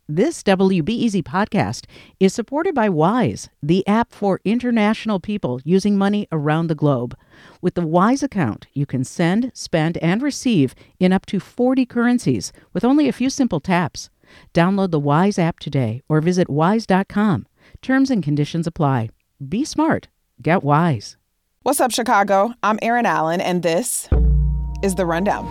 This WBEZ podcast is supported by Wise, the app for international people using money around the globe. With the Wise account, you can send, spend, and receive in up to 40 currencies with only a few simple taps. Download the Wise app today or visit wise.com. Terms and conditions apply. Be smart. Get Wise. What's up, Chicago? I'm Erin Allen, and this is The Rundown.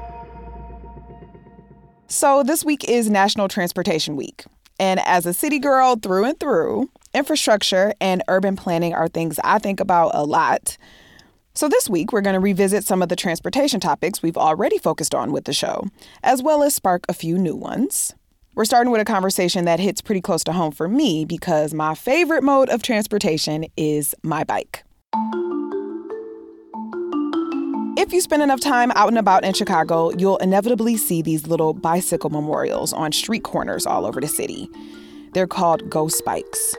So this week is National Transportation Week. And as a city girl through and through, infrastructure and urban planning are things I think about a lot. So this week, we're going to revisit some of the transportation topics we've already focused on with the show, as well as spark a few new ones. We're starting with a conversation that hits pretty close to home for me because my favorite mode of transportation is my bike. If you spend enough time out and about in Chicago, you'll inevitably see these little bicycle memorials on street corners all over the city. They're called Ghost Bikes.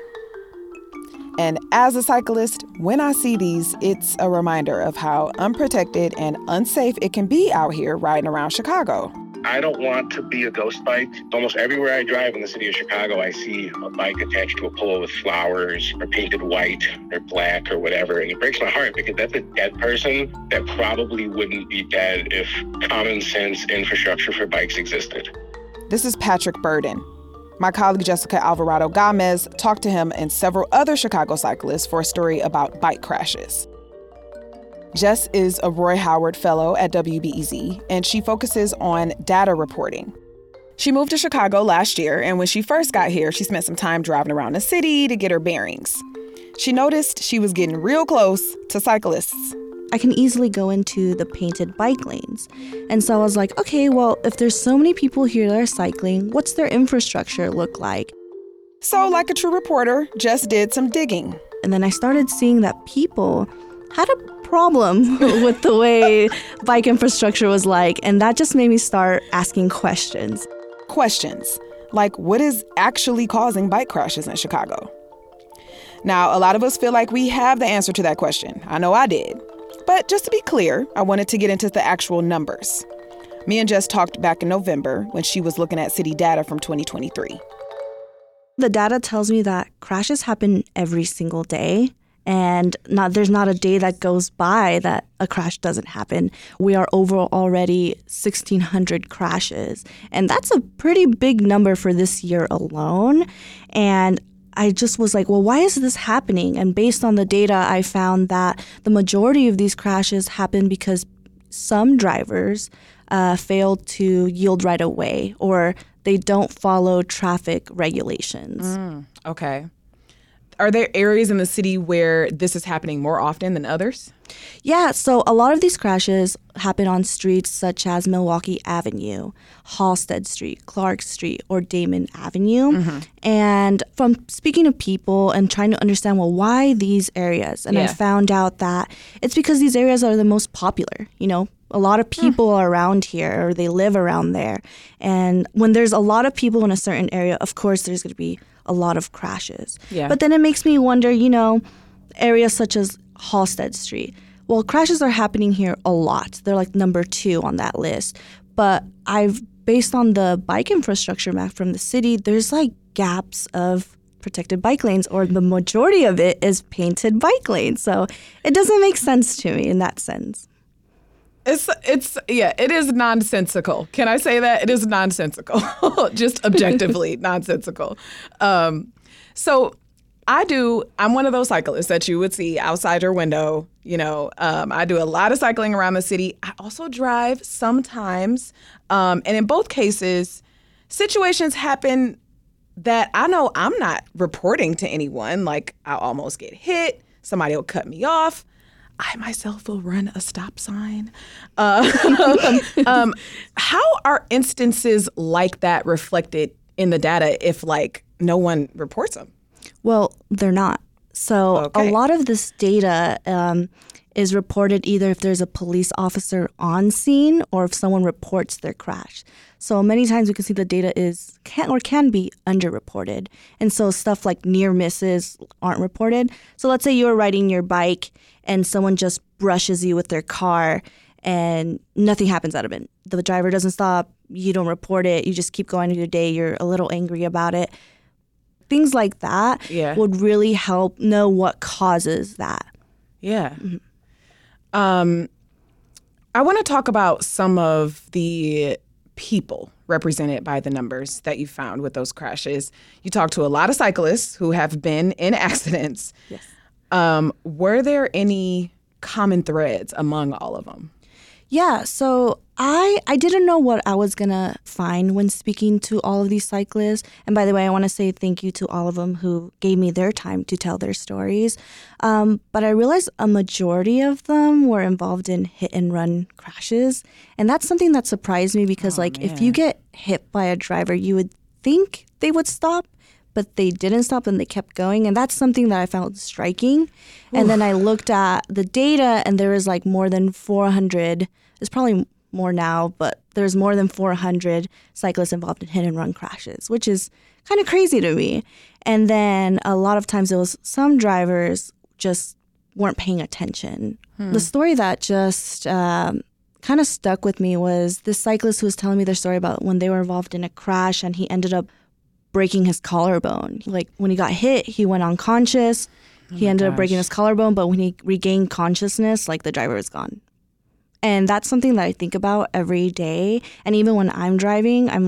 And as a cyclist, when I see these, it's a reminder of how unprotected and unsafe it can be out here riding around Chicago. I don't want to be a ghost bike. Almost everywhere I drive in the city of Chicago, I see a bike attached to a pole with flowers or painted white or black or whatever. And it breaks my heart because that's a dead person that probably wouldn't be dead if common sense infrastructure for bikes existed. This is Patrick Burden. My colleague Jessica Alvarado Gomez talked to him and several other Chicago cyclists for a story about bike crashes. Jess is a Roy Howard Fellow at WBEZ, and she focuses on data reporting. She moved to Chicago last year, and when she first got here, she spent some time driving around the city to get her bearings. She noticed she was getting real close to cyclists. I can easily go into the painted bike lanes. And so I was like, okay, well, if there's so many people here that are cycling, what's their infrastructure look like? So like a true reporter, Jess did some digging. And then I started seeing that people had a problem with the way bike infrastructure was like, and that just made me start asking questions. Questions like, what is actually causing bike crashes in Chicago? Now, a lot of us feel like we have the answer to that question. I know I did. But just to be clear, I wanted to get into the actual numbers. Me and Jess talked back in November when she was looking at city data from 2023. The data tells me that crashes happen every single day. And there's not a day that goes by that a crash doesn't happen. We are over already 1,600 crashes. And that's a pretty big number for this year alone. And I just was like, well, why is this happening? And based on the data, I found that the majority of these crashes happen because some drivers fail to yield right away or they don't follow traffic regulations. Okay. Are there areas in the city where this is happening more often than others? Yeah, so a lot of these crashes happen on streets such as Milwaukee Avenue, Halsted Street, Clark Street, or Damon Avenue. Mm-hmm. And from speaking to people and trying to understand, well, why these areas? And I found out that it's because these areas are the most popular, you know. A lot of people are around here or they live around there. And when there's a lot of people in a certain area, of course, there's going to be a lot of crashes. Yeah. But then it makes me wonder, you know, areas such as Halsted Street. Well, crashes are happening here a lot. They're like number 2 on that list. But based on the bike infrastructure map from the city, there's like gaps of protected bike lanes, or the majority of it is painted bike lanes. So it doesn't make sense to me in that sense. It is nonsensical. Can I say that? It is nonsensical, just objectively nonsensical. So I'm one of those cyclists that you would see outside your window. You know, I do a lot of cycling around the city. I also drive sometimes. And in both cases, situations happen that I know I'm not reporting to anyone. Like I'll almost get hit. Somebody will cut me off. I myself will run a stop sign. How are instances like that reflected in the data if, like, no one reports them? Well, they're not. So a lot of this data is reported either if there's a police officer on scene or if someone reports their crash. So many times we can see the data can be underreported. And so stuff like near misses aren't reported. So let's say you're riding your bike and someone just brushes you with their car and nothing happens out of it. The driver doesn't stop, you don't report it, you just keep going your day, you're a little angry about it. Things like that would really help know what causes that. Yeah. I want to talk about some of the people represented by the numbers that you found with those crashes. You talked to a lot of cyclists who have been in accidents. Yes. Were there any common threads among all of them? Yeah, so I didn't know what I was going to find when speaking to all of these cyclists. And by the way, I want to say thank you to all of them who gave me their time to tell their stories. But I realized a majority of them were involved in hit and run crashes. And that's something that surprised me because if you get hit by a driver, you would think they would stop, but they didn't stop and they kept going. And that's something that I found striking. And then I looked at the data and there was more than 400, there's probably more now, but there's more than 400 cyclists involved in hit and run crashes, which is kind of crazy to me. And then a lot of times it was some drivers just weren't paying attention. The story that just kind of stuck with me was this cyclist who was telling me their story about when they were involved in a crash and he ended up breaking his collarbone. When he got hit, he went unconscious. He ended up breaking his collarbone, but when he regained consciousness, the driver was gone. And that's something that I think about every day. And even when I'm driving, I'm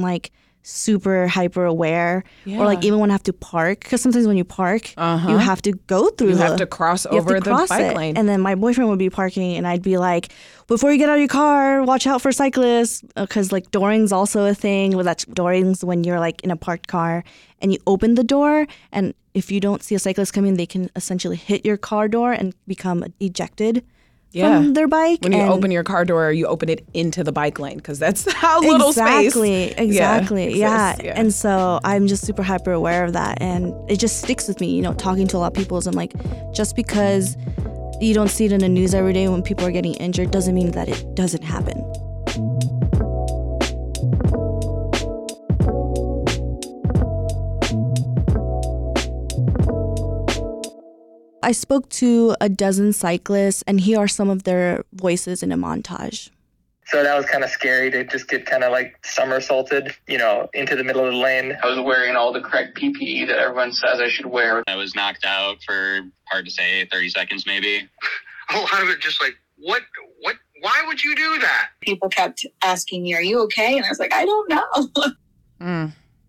super hyper aware. Yeah. Or even when I have to park, because sometimes when you park, you have to go through You have to cross over the bike lane. And then my boyfriend would be parking and I'd be like, before you get out of your car, watch out for cyclists. Because dooring's also a thing. Well, that's dooring's when you're in a parked car and you open the door. And if you don't see a cyclist coming, they can essentially hit your car door and become ejected from their bike. When you open your car door, you open it into the bike lane because that's how little space. Exactly. Yeah. And so I'm just super hyper aware of that. And it just sticks with me, talking to a lot of people. So I'm just because you don't see it in the news every day when people are getting injured doesn't mean that it doesn't happen. I spoke to a dozen cyclists, and here are some of their voices in a montage. So that was kind of scary to just get kind of somersaulted, into the middle of the lane. I was wearing all the correct PPE that everyone says I should wear. I was knocked out for, hard to say, 30 seconds maybe. A lot of it just what, why would you do that? People kept asking me, are you okay? And I was like, I don't know.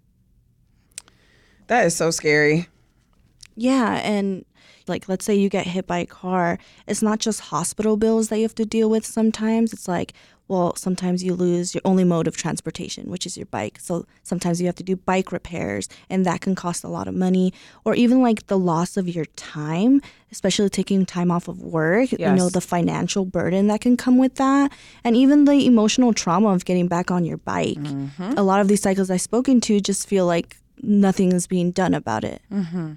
That is so scary. Yeah, and let's say you get hit by a car, it's not just hospital bills that you have to deal with sometimes. It's sometimes you lose your only mode of transportation, which is your bike. So sometimes you have to do bike repairs, and that can cost a lot of money. Or even the loss of your time, especially taking time off of work, the financial burden that can come with that. And even the emotional trauma of getting back on your bike. Mm-hmm. A lot of these cyclists I've spoken to just feel like nothing is being done about it. Mm-hmm.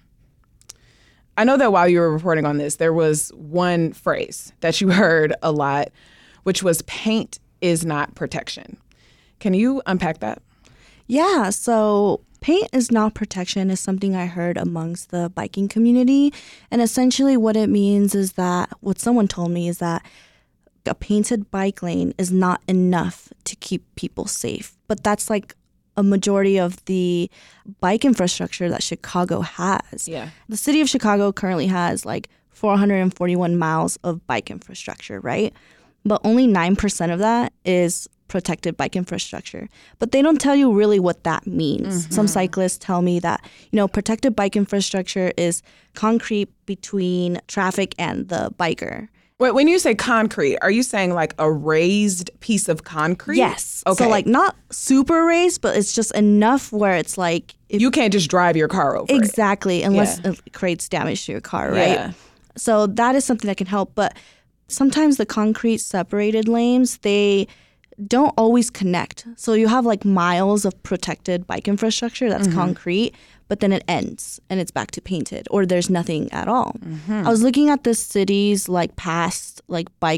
I know that while you were reporting on this, there was one phrase that you heard a lot, which was paint is not protection. Can you unpack that? Yeah, so paint is not protection is something I heard amongst the biking community. And essentially what it means is that, what someone told me is that a painted bike lane is not enough to keep people safe. But that's a majority of the bike infrastructure that Chicago has. Yeah. The city of Chicago currently has 441 miles of bike infrastructure, right? But only 9% of that is protected bike infrastructure. But they don't tell you really what that means. Mm-hmm. Some cyclists tell me that, protected bike infrastructure is concrete between traffic and the biker. Wait, when you say concrete, are you saying a raised piece of concrete? Yes. Okay. So not super raised, but it's just enough where it's you can't just drive your car over exactly, unless it creates damage to your car, right? Yeah. So that is something that can help. But sometimes the concrete separated lanes, they don't always connect. So you have miles of protected bike infrastructure that's concrete, but then it ends and it's back to painted, or there's nothing at all. Mm-hmm. I was looking at the city's past bike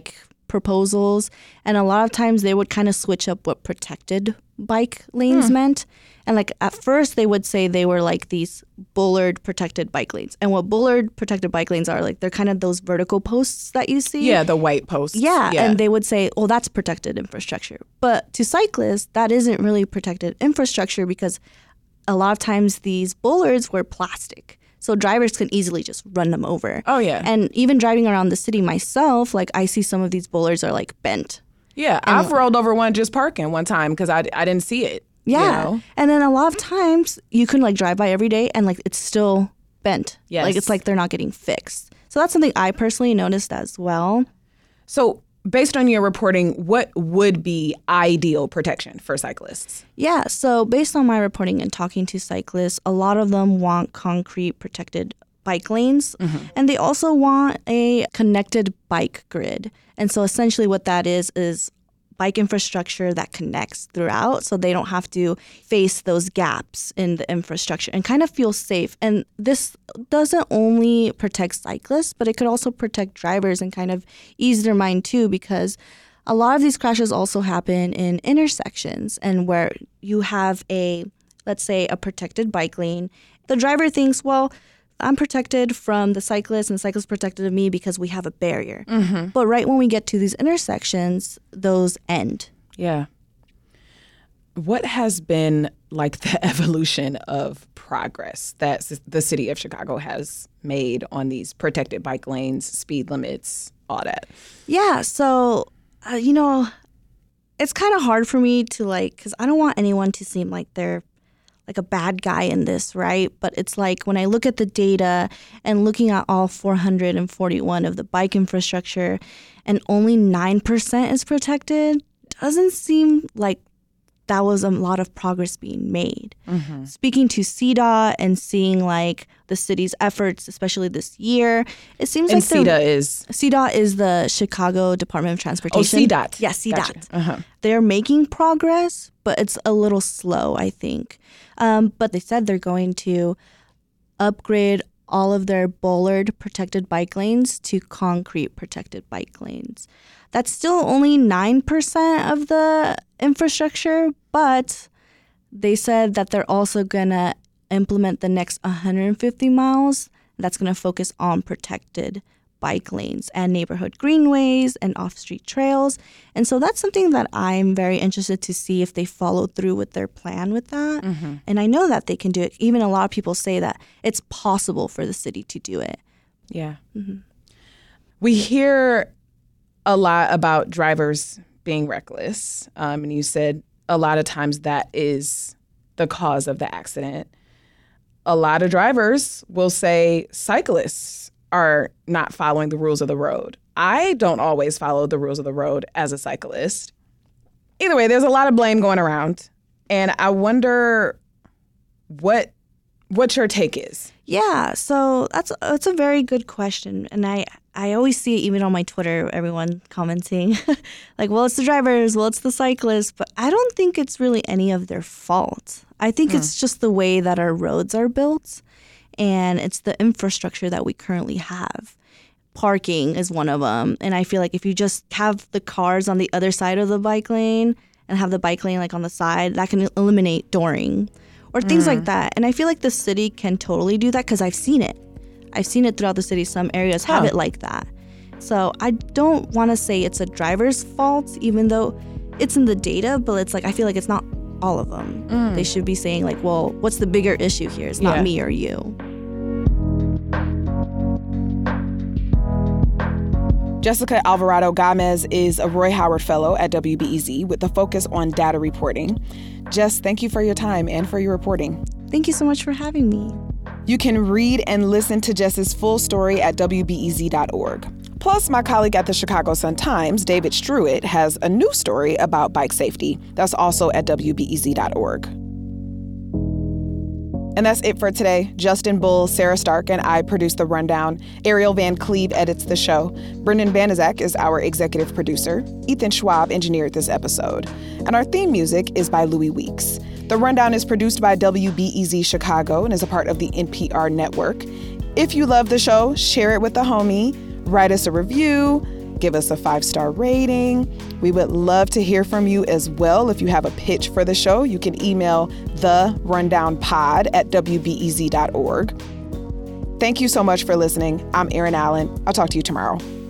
proposals, and a lot of times they would kind of switch up what protected bike lanes meant. And like at first they would say they were like these bollard protected bike lanes. And what bollard protected bike lanes are, like they're kind of those vertical posts that you see. Yeah, the white posts. Yeah, and they would say, oh, that's protected infrastructure. But to cyclists, that isn't really protected infrastructure because a lot of times these bollards were plastic. So drivers can easily just run them over. Oh, yeah. And even driving around the city myself, like I see some of these bollards are like bent. Yeah, I've rolled over one just parking one time because I didn't see it. Yeah. You know? And then a lot of times you can like drive by every day and like it's still bent. Yes. Like it's like they're not getting fixed. So that's something I personally noticed as well. So based on your reporting, what would be ideal protection for cyclists? Yeah. So based on my reporting and talking to cyclists, a lot of them want concrete protected bike lanes. And they also want a connected bike grid. And so essentially what that is bike infrastructure that connects throughout so they don't have to face those gaps in the infrastructure and kind of feel safe. And this doesn't only protect cyclists, but it could also protect drivers and kind of ease their mind too, because a lot of these crashes also happen in intersections and where you have let's say a protected bike lane. The driver thinks, well, I'm protected from the cyclist and the cyclist protected of me because we have a barrier. But right when we get to these intersections, those end. Yeah. What has been like the evolution of progress that the city of Chicago has made on these protected bike lanes, speed limits, all that? Yeah. So, it's kind of hard for me to because I don't want anyone to seem like they're like a bad guy in this, right? But it's like when I look at the data and looking at all 441 of the bike infrastructure and only 9% is protected, doesn't seem like that was a lot of progress being made. Speaking to CDOT and seeing like the city's efforts, especially this year, it seems like CDOT is the Chicago Department of Transportation. Oh, CDOT. Yeah, CDOT. Gotcha. They're making progress, but it's a little slow, I think. But they said they're going to upgrade all of their bollard protected bike lanes to concrete protected bike lanes. That's still only 9% of the infrastructure, but they said that they're also going to implement the next 150 miles. That's going to focus on protected bike lanes and neighborhood greenways and off-street trails. And so that's something that I'm very interested to see if they follow through with their plan with that. And I know that they can do it. Even a lot of people say that it's possible for the city to do it. Yeah. We hear a lot about drivers being reckless. And you said a lot of times that is the cause of the accident. A lot of drivers will say cyclists are not following the rules of the road. I don't always follow the rules of the road as a cyclist. Either way, there's a lot of blame going around. And I wonder what your take is. Yeah, so that's a very good question. And I always see it even on my Twitter, everyone commenting like, well, it's the drivers, well, it's the cyclists. But I don't think it's really any of their fault. I think it's just the way that our roads are built. And it's the infrastructure that we currently have. Parking is one of them. And I feel like if you just have the cars on the other side of the bike lane and have the bike lane like on the side, that can eliminate dooring or things like that. And I feel like the city can totally do that because I've seen it. I've seen it throughout the city. Some areas have it like that. So I don't want to say it's a driver's fault, even though it's in the data, but it's like I feel like it's not all of them. They should be saying like, well, what's the bigger issue here? It's not me or you. Jessica Alvarado Gomez is a Roy Howard Fellow at WBEZ with a focus on data reporting. Jess, thank you for your time and for your reporting. Thank you so much for having me. You can read and listen to Jess's full story at WBEZ.org. Plus, my colleague at the Chicago Sun-Times, David Struett, has a new story about bike safety that's also at WBEZ.org. And that's it for today. Justin Bull, Sarah Stark, and I produce The Rundown. Ariel Van Cleve edits the show. Brendan Banaszak is our executive producer. Ethan Schwab engineered this episode. And our theme music is by Louis Weeks. The Rundown is produced by WBEZ Chicago and is a part of the NPR network. If you love the show, share it with a homie, write us a review, give us a 5-star rating. We would love to hear from you as well. If you have a pitch for the show, you can email therundownpod@wbez.org. Thank you so much for listening. I'm Erin Allen. I'll talk to you tomorrow.